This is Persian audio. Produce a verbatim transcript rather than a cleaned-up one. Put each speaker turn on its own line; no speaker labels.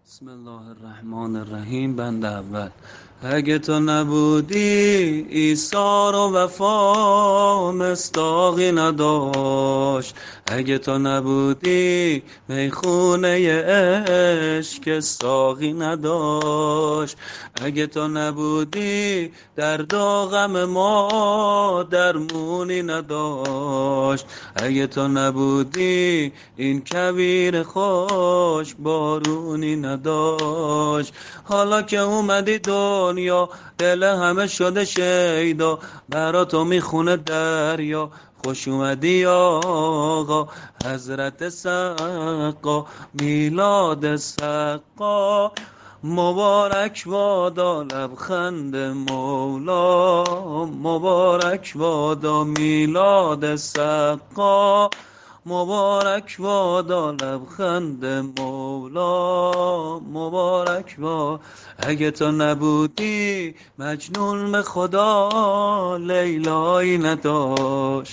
بسم الله الرحمن الرحیم. بند اول. اگه تو نبودی عیسی رو وفا مستاقی نداشت. اگه تو نبودی میخونه عشق ساقی نداشت. اگه تو نبودی درد و غم ما درمونی نداشت. اگه تو نبودی این کویر خوش بارونی نداشت. حالا که اومدی دنیا دل همه شده شیدا، برا تو میخونه دریا. خوش اومدی آقا حضرت سقا، میلاد سقا. مبارک بادا لبخند مولا، مبارک بادا میلاد سقا. مبارک بادا لبخند مولا، مبارک با. اگه تو نبودی مجنون به خدا لیلایی نداشت.